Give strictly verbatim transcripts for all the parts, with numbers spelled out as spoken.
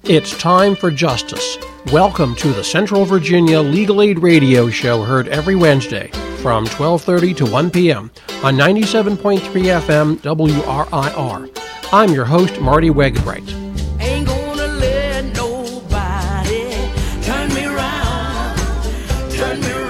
It's time for justice. Welcome to the Central Virginia Legal Aid Radio Show, heard every Wednesday from twelve thirty to one p.m. on ninety-seven point three F M W R I R. I'm your host, Marty Wegebright. Ain't gonna let nobody turn me around, turn me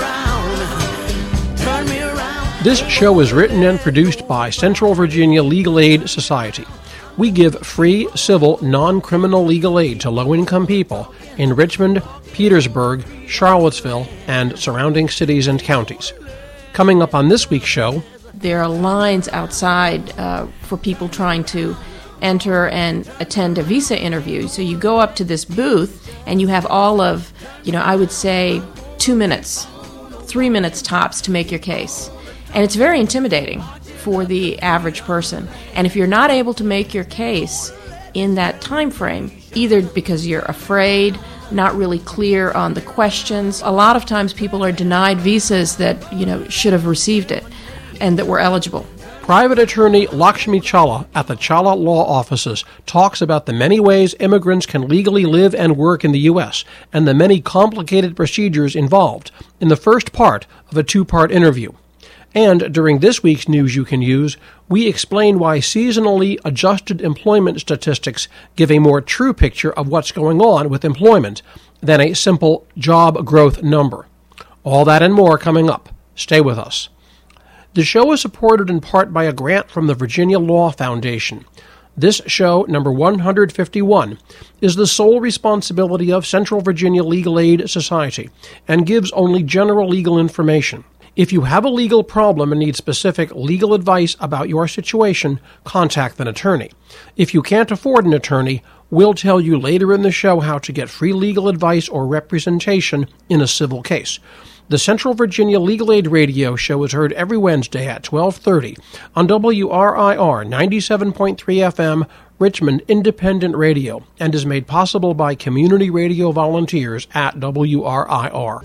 around, turn me around. This show is written and produced by Central Virginia Legal Aid Society. We give free, civil, non-criminal legal aid to low-income people in Richmond, Petersburg, Charlottesville, and surrounding cities and counties. Coming up on this week's show, there are lines outside uh, for people trying to enter and attend a visa interview. So you go up to this booth and you have all of, you know, I would say two minutes, three minutes tops to make your case. And it's very intimidating for the average person. And if you're not able to make your case in that time frame, either because you're afraid, not really clear on the questions, a lot of times people are denied visas that, you know, should have received it and that were eligible. Private attorney Lakshmi Challa at the Challa Law Offices talks about the many ways immigrants can legally live and work in the U S and the many complicated procedures involved in the first part of a two-part interview. And during this week's News You Can Use, we explain why seasonally adjusted employment statistics give a more true picture of what's going on with employment than a simple job growth number. All that and more coming up. Stay with us. The show is supported in part by a grant from the Virginia Law Foundation. This show, number one hundred fifty-one, is the sole responsibility of Central Virginia Legal Aid Society and gives only general legal information. If you have a legal problem and need specific legal advice about your situation, contact an attorney. If you can't afford an attorney, we'll tell you later in the show how to get free legal advice or representation in a civil case. The Central Virginia Legal Aid Radio Show is heard every Wednesday at twelve thirty on W R I R ninety-seven point three F M, Richmond Independent Radio, and is made possible by community radio volunteers at W R I R.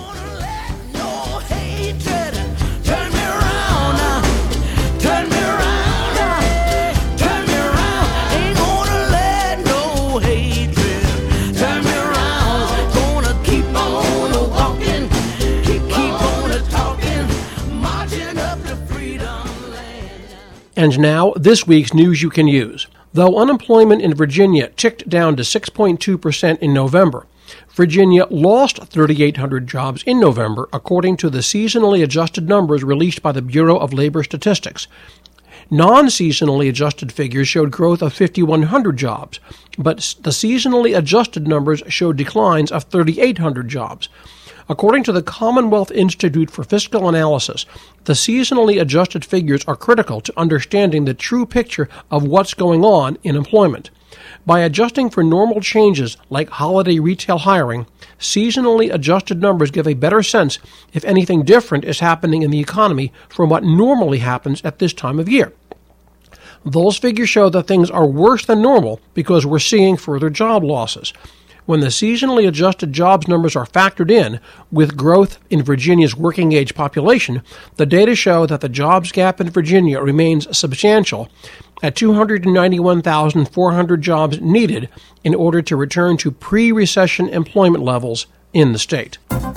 And now, this week's News You Can Use. Though unemployment in Virginia ticked down to six point two percent in November, Virginia lost three thousand eight hundred jobs in November, according to the seasonally adjusted numbers released by the Bureau of Labor Statistics. Non-seasonally adjusted figures showed growth of five thousand one hundred jobs, but the seasonally adjusted numbers showed declines of three thousand eight hundred jobs. According to the Commonwealth Institute for Fiscal Analysis, the seasonally adjusted figures are critical to understanding the true picture of what's going on in employment. By adjusting for normal changes like holiday retail hiring, seasonally adjusted numbers give a better sense if anything different is happening in the economy from what normally happens at this time of year. Those figures show that things are worse than normal because we're seeing further job losses. When the seasonally adjusted jobs numbers are factored in, with growth in Virginia's working-age population, the data show that the jobs gap in Virginia remains substantial at two hundred ninety-one thousand four hundred jobs needed in order to return to pre-recession employment levels in the state.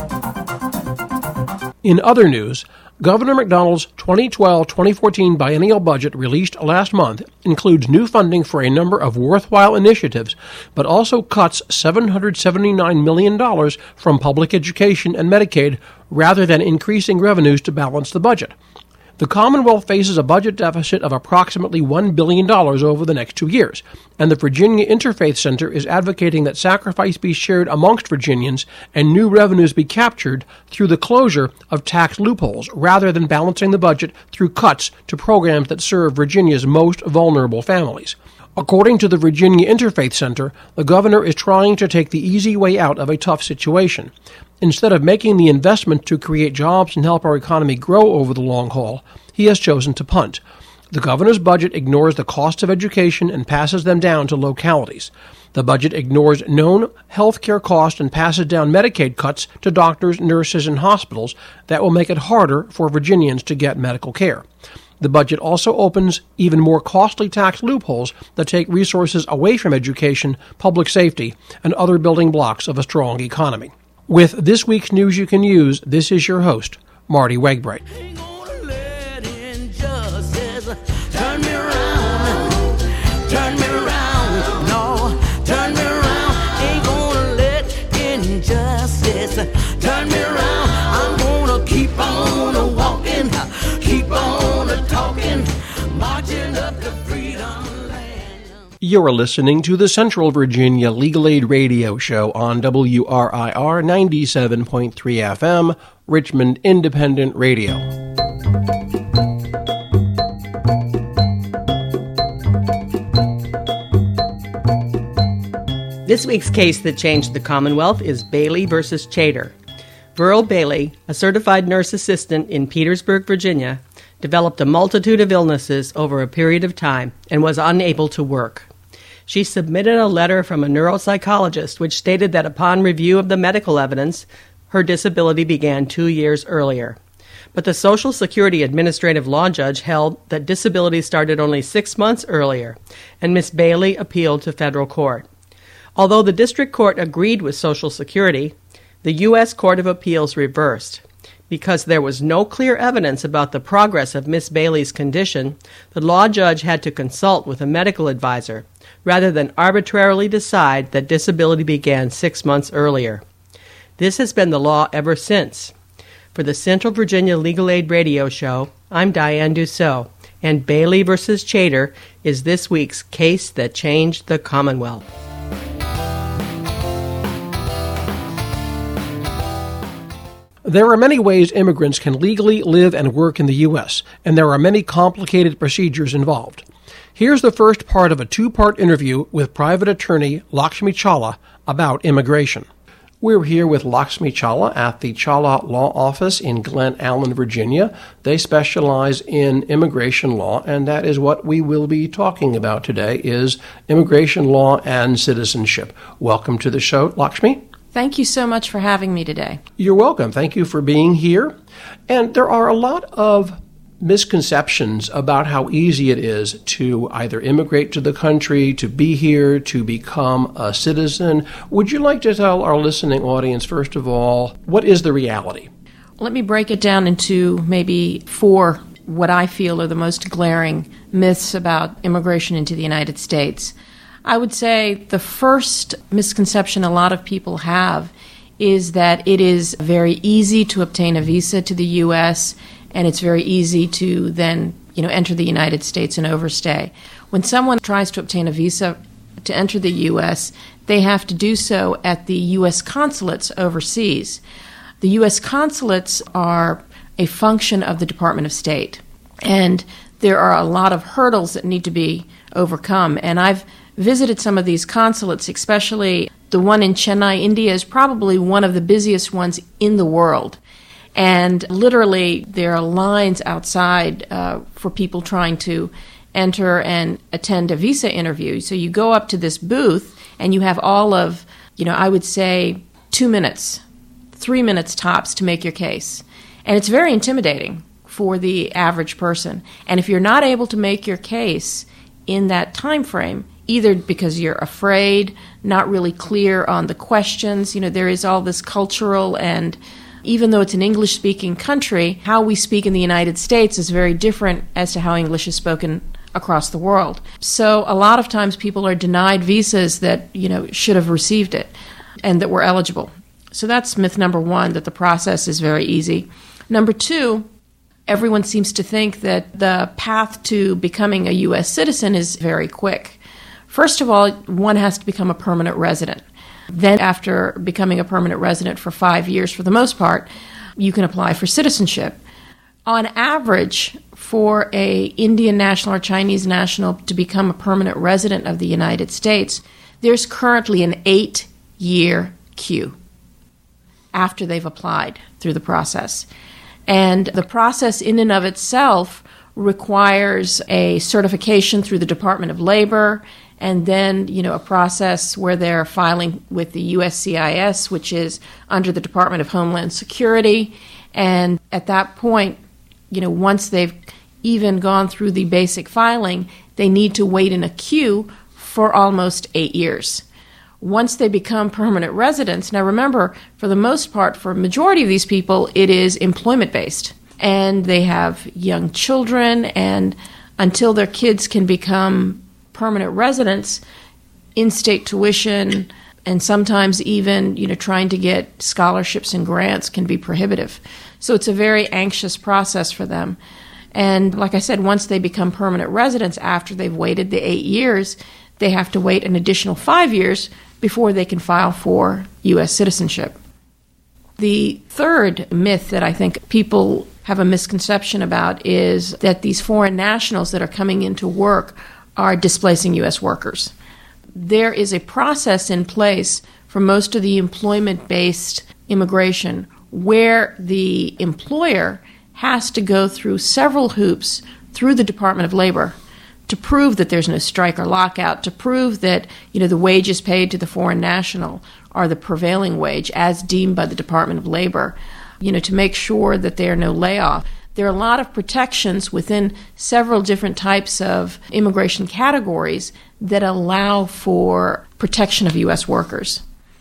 In other news, Governor McDonald's twenty twelve to twenty fourteen biennial budget released last month includes new funding for a number of worthwhile initiatives, but also cuts seven hundred seventy-nine million dollars from public education and Medicaid rather than increasing revenues to balance the budget. The Commonwealth faces a budget deficit of approximately one billion dollars over the next two years, and the Virginia Interfaith Center is advocating that sacrifice be shared amongst Virginians and new revenues be captured through the closure of tax loopholes rather than balancing the budget through cuts to programs that serve Virginia's most vulnerable families. According to the Virginia Interfaith Center, the governor is trying to take the easy way out of a tough situation. Instead of making the investment to create jobs and help our economy grow over the long haul, he has chosen to punt. The governor's budget ignores the cost of education and passes them down to localities. The budget ignores known health care costs and passes down Medicaid cuts to doctors, nurses, and hospitals that will make it harder for Virginians to get medical care. The budget also opens even more costly tax loopholes that take resources away from education, public safety, and other building blocks of a strong economy. With this week's news you can use, this is your host, Marty Wegbright. Ain't gonna let injustice turn me around, turn me around, no, turn me around. Ain't gonna let injustice turn me around. I'm gonna keep on walking, keep on talking, marching up to freedom land. You're listening to the Central Virginia Legal Aid Radio Show on W R I R ninety-seven point three F M, Richmond Independent Radio. This week's case that changed the Commonwealth is Bailey versus Chater. Verl Bailey, a certified nurse assistant in Petersburg, Virginia, developed a multitude of illnesses over a period of time and was unable to work. She submitted a letter from a neuropsychologist which stated that upon review of the medical evidence, her disability began two years earlier. But the Social Security Administrative Law Judge held that disability started only six months earlier, and Miss Bailey appealed to federal court. Although the district court agreed with Social Security, the U S Court of Appeals reversed. Because there was no clear evidence about the progress of Miss Bailey's condition, the law judge had to consult with a medical advisor, rather than arbitrarily decide that disability began six months earlier. This has been the law ever since. For the Central Virginia Legal Aid Radio Show, I'm Diane Dussault, and Bailey versus Chater is this week's case that changed the Commonwealth. There are many ways immigrants can legally live and work in the U S, and there are many complicated procedures involved. Here's the first part of a two-part interview with private attorney Lakshmi Chawla about immigration. We're here with Lakshmi Chawla at the Chawla Law Office in Glen Allen, Virginia. They specialize in immigration law, and that is what we will be talking about today, is immigration law and citizenship. Welcome to the show, Lakshmi. Thank you so much for having me today. You're welcome. Thank you for being here. And there are a lot of misconceptions about how easy it is to either immigrate to the country, to be here, to become a citizen. Would you like to tell our listening audience, first of all, what is the reality? Let me break it down into maybe four what I feel are the most glaring myths about immigration into the United States. I would say the first misconception a lot of people have is that it is very easy to obtain a visa to the U S and it's very easy to then, you know, enter the United States and overstay. When someone tries to obtain a visa to enter the U S, they have to do so at the U S consulates overseas. The U S consulates are a function of the Department of State, and there are a lot of hurdles that need to be overcome. And I've visited some of these consulates, especially the one in Chennai, India, is probably one of the busiest ones in the world. And literally, there are lines outside uh, for people trying to enter and attend a visa interview. So you go up to this booth, and you have all of, you know, I would say two minutes, three minutes tops to make your case. And it's very intimidating for the average person. And if you're not able to make your case in that time frame, either because you're afraid, not really clear on the questions, you know, there is all this cultural, and even though it's an English-speaking country, how we speak in the United States is very different as to how English is spoken across the world. So a lot of times people are denied visas that, you know, should have received it and that were eligible. So that's myth number one, that the process is very easy. Number two, everyone seems to think that the path to becoming a U S citizen is very quick. First of all, one has to become a permanent resident. Then after becoming a permanent resident for five years, for the most part, you can apply for citizenship. On average, for a Indian national or Chinese national to become a permanent resident of the United States, there's currently an eight-year queue after they've applied through the process. And the process in and of itself requires a certification through the Department of Labor, and then, you know, a process where they're filing with the U S C I S, which is under the Department of Homeland Security. And at that point, you know, once they've even gone through the basic filing, they need to wait in a queue for almost eight years. Once they become permanent residents, now remember, for the most part, for a majority of these people, it is employment-based. And they have young children, and until their kids can become permanent residents, in-state tuition and sometimes even, you know, trying to get scholarships and grants can be prohibitive. So it's a very anxious process for them. And like I said, once they become permanent residents after they've waited the eight years, they have to wait an additional five years before they can file for U S citizenship. The third myth that I think people have a misconception about is that these foreign nationals that are coming into work are displacing U S workers. There is a process in place for most of the employment-based immigration where the employer has to go through several hoops through the Department of Labor to prove that there's no strike or lockout, to prove that, you know, the wages paid to the foreign national are the prevailing wage as deemed by the Department of Labor, you know, to make sure that there are no layoffs. There are a lot of protections within several different types of immigration categories that allow for protection of U S workers.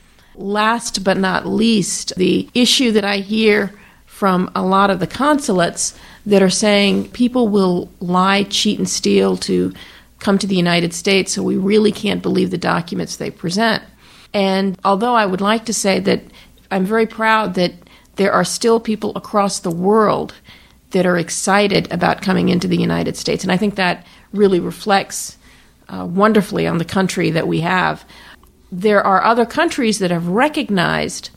Last but not least, the issue that I hear from a lot of the consulates that are saying people will lie, cheat, and steal to come to the United States, so we really can't believe the documents they present. And although I would like to say that I'm very proud that there are still people across the world that are excited about coming into the United States, and I think that really reflects uh, wonderfully on the country that we have. There are other countries that have recognized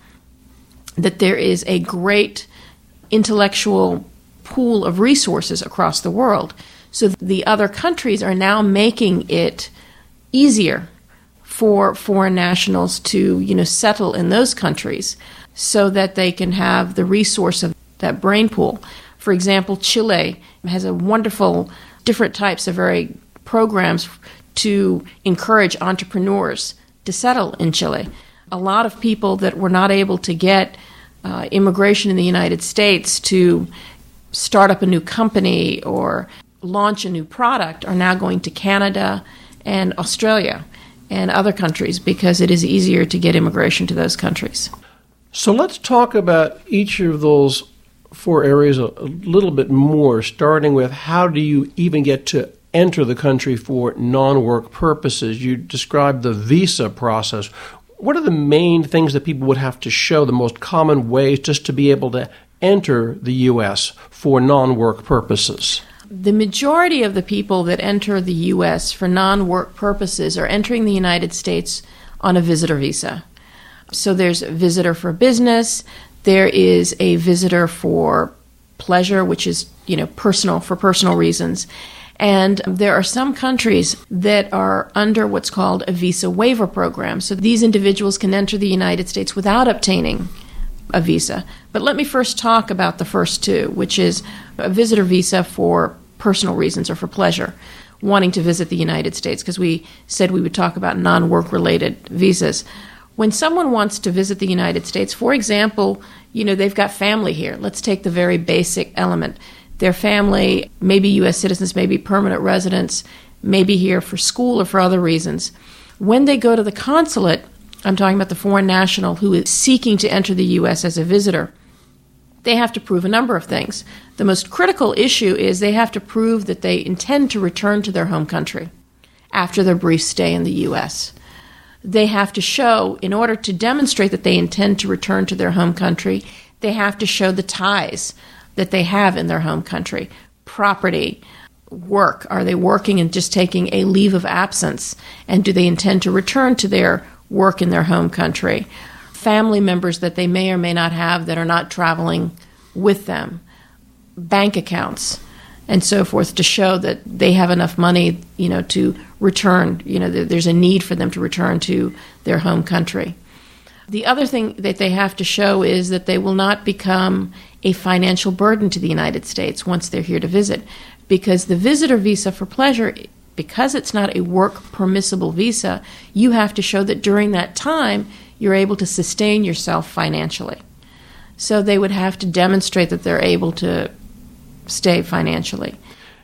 that there is a great intellectual pool of resources across the world. So the other countries are now making it easier for foreign nationals to, you know, settle in those countries so that they can have the resource of that brain pool. For example, Chile has a wonderful different types of very programs to encourage entrepreneurs to settle in Chile. A lot of people that were not able to get uh, immigration in the United States to start up a new company or launch a new product are now going to Canada and Australia and other countries because it is easier to get immigration to those countries. So let's talk about each of those four areas a, a little bit more, starting with how do you even get to enter the country for non-work purposes. You described the visa process. What are the main things that people would have to show, the most common ways just to be able to enter the U S for non-work purposes? The majority of the people that enter the U S for non-work purposes are entering the United States on a visitor visa. So there's a visitor for business, there is a visitor for pleasure, which is, you know, personal, for personal reasons. And there are some countries that are under what's called a visa waiver program. So these individuals can enter the United States without obtaining a visa. But let me first talk about the first two, which is a visitor visa for personal reasons or for pleasure, wanting to visit the United States, because we said we would talk about non-work related visas. When someone wants to visit the United States, for example, you know, they've got family here. Let's take the very basic element. Their family, maybe U S citizens, maybe permanent residents, maybe here for school or for other reasons. When they go to the consulate, I'm talking about the foreign national who is seeking to enter the U S as a visitor, they have to prove a number of things. The most critical issue is they have to prove that they intend to return to their home country after their brief stay in the U S. They have to show, in order to demonstrate that they intend to return to their home country, they have to show the ties that they have in their home country. Property, work. Are they working and just taking a leave of absence? And do they intend to return to their work in their home country? Family members that they may or may not have that are not traveling with them. Bank accounts and so forth to show that they have enough money, you know, to return, you know, there's a need for them to return to their home country. The other thing that they have to show is that they will not become a financial burden to the United States once they're here to visit, because the visitor visa for pleasure, because it's not a work permissible visa, you have to show that during that time you're able to sustain yourself financially. So they would have to demonstrate that they're able to stay financially.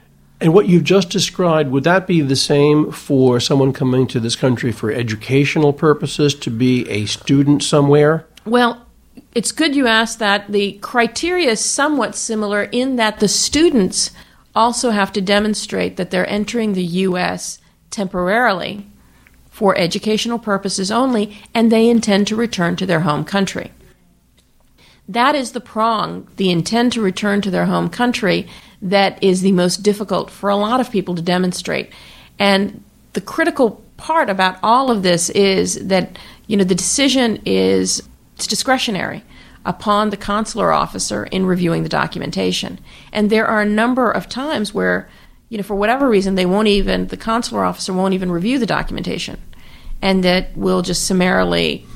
And what you've just described, would that be the same for someone coming to this country for educational purposes, to be a student somewhere? Well, it's good you asked that. The criteria is somewhat similar in that the students also have to demonstrate that they're entering the U S temporarily for educational purposes only, and they intend to return to their home country. That is the prong, the intend to return to their home country, that is the most difficult for a lot of people to demonstrate. And the critical part about all of this is that, you know, the decision is it's discretionary upon the consular officer in reviewing the documentation. And there are a number of times where, you know, for whatever reason, they won't even, the consular officer won't even review the documentation, and that will just summarily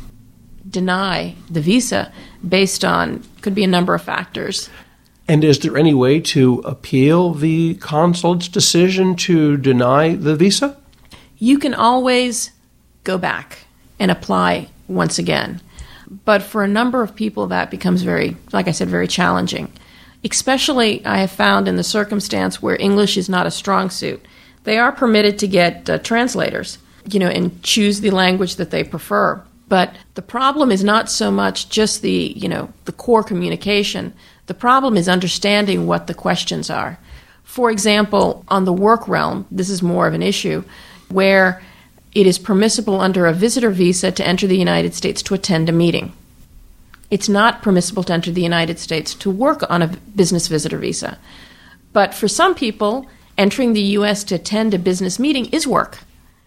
deny the visa based on, could be a number of factors. And is there any way to appeal the consulate's decision to deny the visa? You can always go back and apply once again. But for a number of people, that becomes very, like I said, very challenging. Especially, I have found in the circumstance where English is not a strong suit. They are permitted to get uh, translators, you know, and choose the language that they prefer. But the problem is not so much just the, you know, the core communication. The problem is understanding what the questions are. For example, on the work realm, this is more of an issue, where it is permissible under a visitor visa to enter the United States to attend a meeting. It's not permissible to enter the United States to work on a business visitor visa. But for some people, entering the U S to attend a business meeting is work.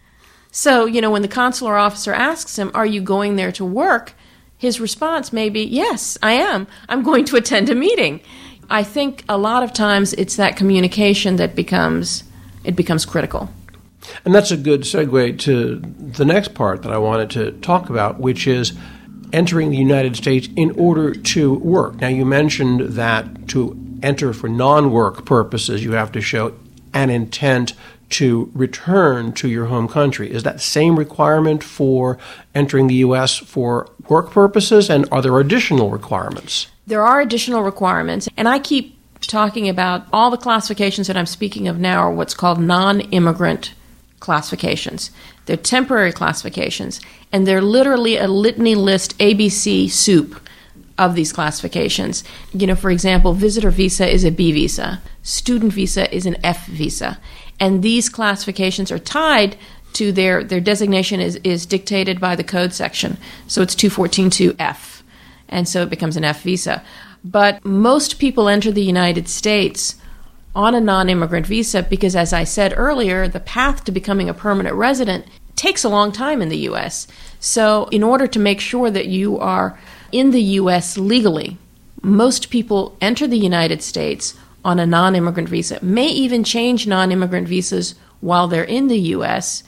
So, you know, when the consular officer asks him, are you going there to work? His response may be, yes, I am. I'm going to attend a meeting. I think a lot of times it's that communication that becomes, it becomes critical. And that's a good segue to the next part that I wanted to talk about, which is entering the United States in order to work. Now, you mentioned that to enter for non-work purposes, you have to show an intent to return to your home country. Is that same requirement for entering the U S for work purposes, and are there additional requirements? There are additional requirements, and I keep talking about all the classifications that I'm speaking of now are what's called non-immigrant classifications. They're temporary classifications, and they're literally a litany list A B C soup of these classifications. You know, for example, visitor visa is a B visa, student visa is an F visa, and these classifications are tied to their, their designation is, is dictated by the code section. So it's two fourteen two F, and so it becomes an F visa. But most people enter the United States on a non-immigrant visa because, as I said earlier, the path to becoming a permanent resident takes a long time in the U S. So in order to make sure that you are in the U S legally, most people enter the United States on a non-immigrant visa, may even change non-immigrant visas while they're in the U S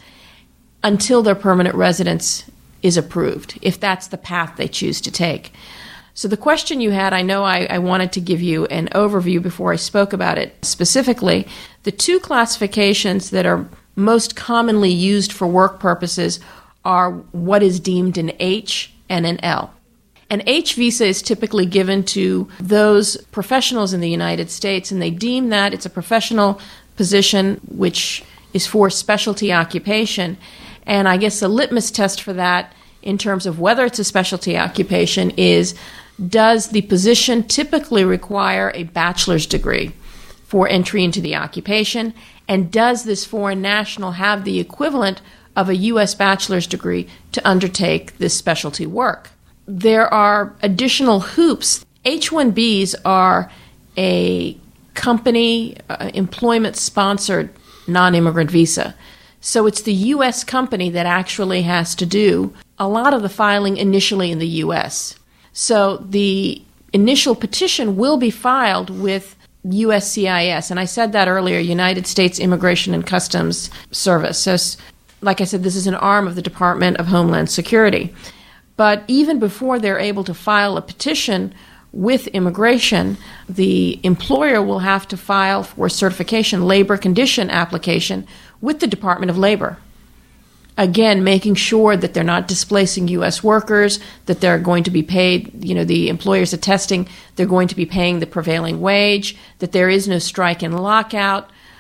until their permanent residence is approved, if that's the path they choose to take. So the question you had, I know I, I wanted to give you an overview before I spoke about it specifically. The two classifications that are most commonly used for work purposes are what is deemed an H and an L. An H visa is typically given to those professionals in the United States, and they deem that it's a professional position which is for specialty occupation. And I guess the litmus test for that in terms of whether it's a specialty occupation is, does the position typically require a bachelor's degree for entry into the occupation? And does this foreign national have the equivalent of a U S bachelor's degree to undertake this specialty work? There are additional hoops. H one Bs are a company uh, employment-sponsored non-immigrant visa. So it's the U S company that actually has to do a lot of the filing initially in the U S. So the initial petition will be filed with U S C I S, and I said that earlier, United States Immigration and Customs Service. So, like I said, this is an arm of the Department of Homeland Security. But even before they're able to file a petition with immigration, the employer will have to file for certification labor condition application with the Department of Labor. Again, making sure that they're not displacing U S workers, that they're going to be paid, you know, the employers attesting they're going to be paying the prevailing wage, that there is no strike and lockout.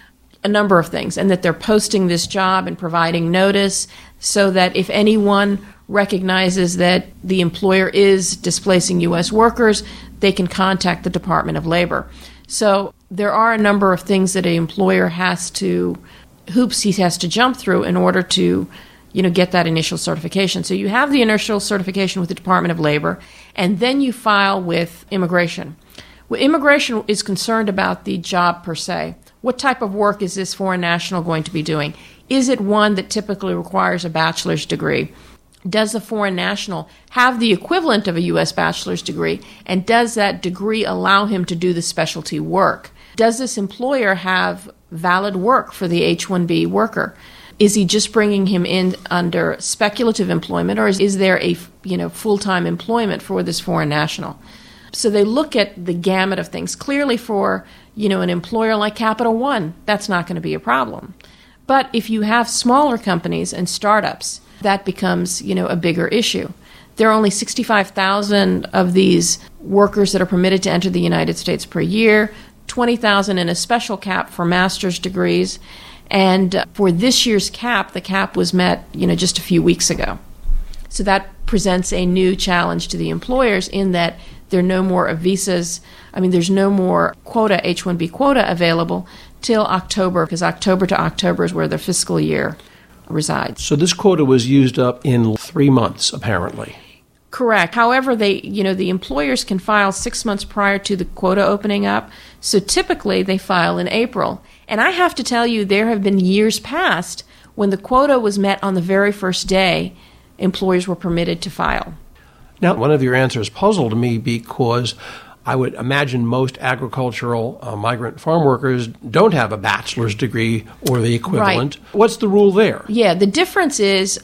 a number of things, and that they're posting this job and providing notice so that if anyone recognizes that the employer is displacing U S workers, they can contact the Department of Labor. So there are a number of things that an employer has to, hoops he has to jump through in order to, you know, get that initial certification. So you have the initial certification with the Department of Labor, and then you file with immigration. Well, immigration is concerned about the job per se. What type of work is this foreign national going to be doing? Is it one that typically requires a bachelor's degree? Does the foreign national have the equivalent of a U S bachelor's degree, and does that degree allow him to do the specialty work? Does this employer have valid work for the H one B worker? Is he just bringing him in under speculative employment, or is, is there a you know full-time employment for this foreign national? So they look at the gamut of things. Clearly for you know an employer like Capital One, that's not going to be a problem. But if you have smaller companies and startups, that becomes, you know, a bigger issue. There are only sixty-five thousand of these workers that are permitted to enter the United States per year, twenty thousand in a special cap for master's degrees, and for this year's cap, the cap was met, you know, just a few weeks ago. So that presents a new challenge to the employers in that there are no more visas. I mean, there's no more quota, H one B quota available till October, because October to October is where their fiscal year resides. So this quota was used up in three months, apparently. Correct. However, they, you know, the employers can file six months prior to the quota opening up. So typically they file in April. And I have to tell you, there have been years past when the quota was met on the very first day, employers were permitted to file. Now, one of your answers puzzled me because I would imagine most agricultural uh, migrant farm workers don't have a bachelor's degree or the equivalent. Right. What's the rule there? Yeah, the difference is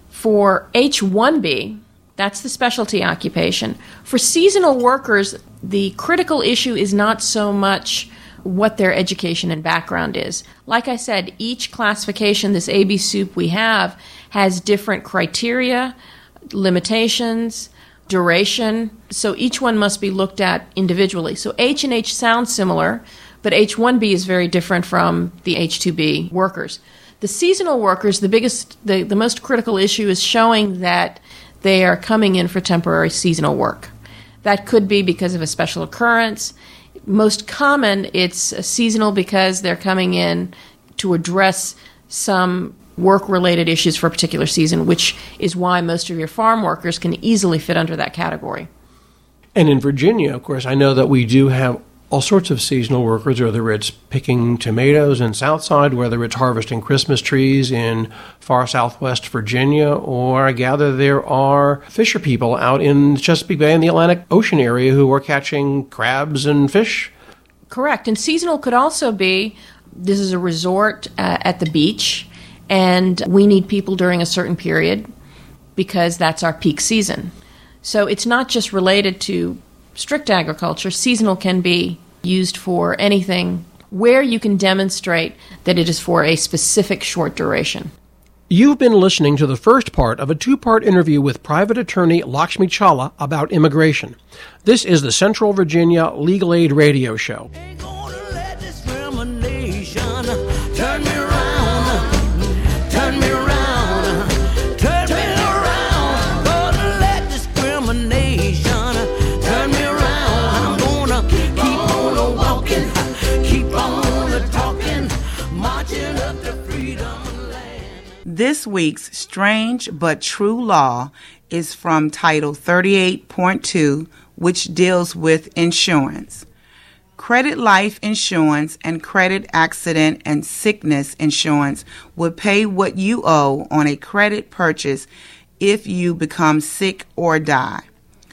for H one B, that's the specialty occupation. For seasonal workers, the critical issue is not so much what their education and background is. Like I said, each classification, this A B soup we have, has different criteria, limitations, duration, so each one must be looked at individually. So H and H sounds similar, but H one B is very different from the H two B workers. The seasonal workers, the biggest, the, the most critical issue is showing that they are coming in for temporary seasonal work. That could be because of a special occurrence. Most common, it's seasonal because they're coming in to address some work-related issues for a particular season, which is why most of your farm workers can easily fit under that category. And in Virginia, of course, I know that we do have all sorts of seasonal workers, whether it's picking tomatoes in Southside, whether it's harvesting Christmas trees in far southwest Virginia, or I gather there are fisher people out in Chesapeake Bay and the Atlantic Ocean area who are catching crabs and fish. Correct. And seasonal could also be, this is a resort uh, at the beach, and we need people during a certain period because that's our peak season. So it's not just related to strict agriculture. Seasonal can be used for anything where you can demonstrate that it is for a specific short duration. You've been listening to the first part of a two-part interview with private attorney Lakshmi Chawla about immigration. This is the Central Virginia Legal Aid Radio Show. Ain't gonna let discrimination turn me around, turn me around, turn me around. Gonna let discrimination turn me around. I'm gonna keep on walking, keep on talking, marching up to freedom land. This week's Strange But True Law is from Title thirty-eight point two, which deals with insurance. Credit life insurance and credit accident and sickness insurance would pay what you owe on a credit purchase if you become sick or die.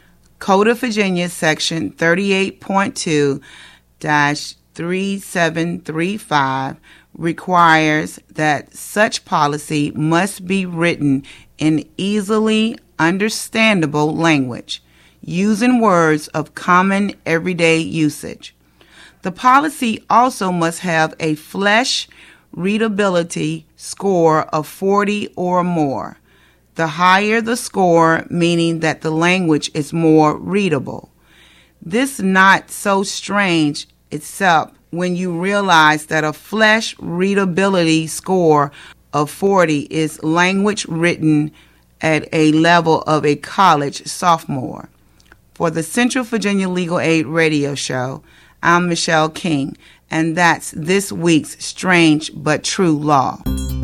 Code of Virginia Section thirty-eight point two dash thirty-seven thirty-five requires that such policy must be written in easily understandable language, using words of common everyday usage. The policy also must have a flesh readability score of forty or more. The higher the score, meaning that the language is more readable. This not so strange except when you realize that a flesh readability score of forty is language written at a level of a college sophomore. For the Central Virginia Legal Aid Radio Show, I'm Michelle King, and that's this week's Strange But True Law.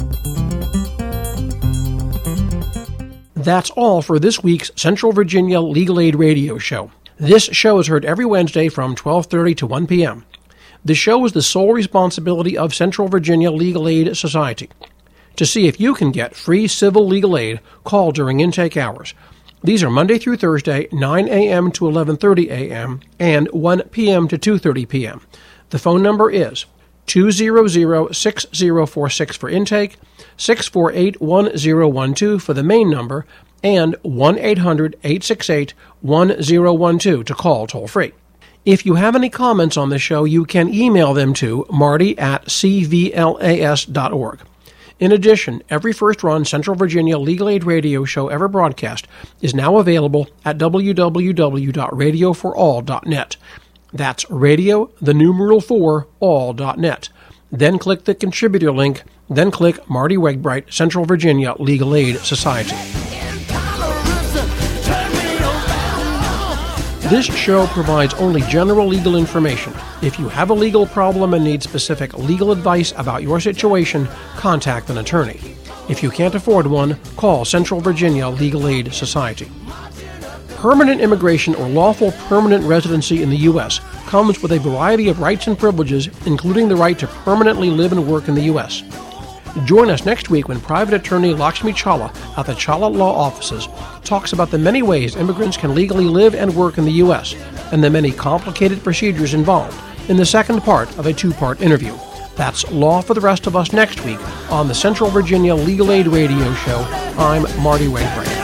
That's all for this week's Central Virginia Legal Aid Radio Show. This show is heard every Wednesday from twelve thirty to one p.m. The show is the sole responsibility of Central Virginia Legal Aid Society. To see if you can get free civil legal aid, call during intake hours. These are Monday through Thursday, nine a.m. to eleven thirty a.m. and one p.m. to two thirty p.m. The phone number is two hundred, six zero four six for intake, six four eight, one zero one two for the main number, and one eight hundred, eight six eight, one zero one two to call toll-free. If you have any comments on the show, you can email them to marty at c v l a s dot org. In addition, every first-run Central Virginia Legal Aid radio show ever broadcast is now available at w w w dot radio for all dot net. That's radio, the numeral four, all dot net. Then click the contributor link, then click Marty Wegbright, Central Virginia Legal Aid Society. This show provides only general legal information. If you have a legal problem and need specific legal advice about your situation, contact an attorney. If you can't afford one, call Central Virginia Legal Aid Society. Permanent immigration or lawful permanent residency in the U S comes with a variety of rights and privileges, including the right to permanently live and work in the U S Join us next week when private attorney Lakshmi Chawla at the Chawla Law Offices talks about the many ways immigrants can legally live and work in the U S and the many complicated procedures involved in the second part of a two-part interview. That's Law for the Rest of Us next week on the Central Virginia Legal Aid Radio Show. I'm Marty Wegbright.